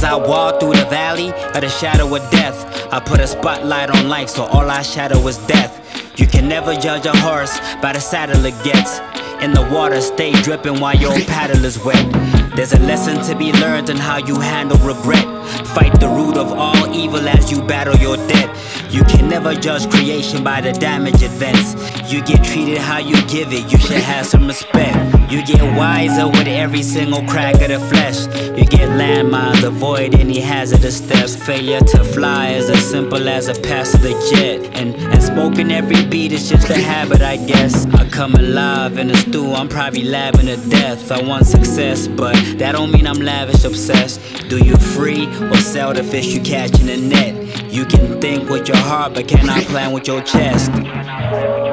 I walk through the valley of the shadow of death, I put a spotlight on life, so all I shadow is death. You can never judge a horse by the saddle it gets. In the water, stay dripping while your paddle is wet. There's a lesson to be learned in how you handle regret. Fight the root of all evil as you battle your debt. You can never judge creation by the damage it vents. You get treated how you give it, you should have some respect. You get wiser with every single crack of the flesh. You get landmines, avoid any hazardous steps. Failure to fly is as simple as a pass of the jet. And smoking every beat is just a habit, I guess. I come alive in a stew, I'm probably labbing to death. I want success, but that don't mean I'm lavish obsessed. Do you free or sell the fish you catch in the net? You can think with your heart, but cannot plan with your chest.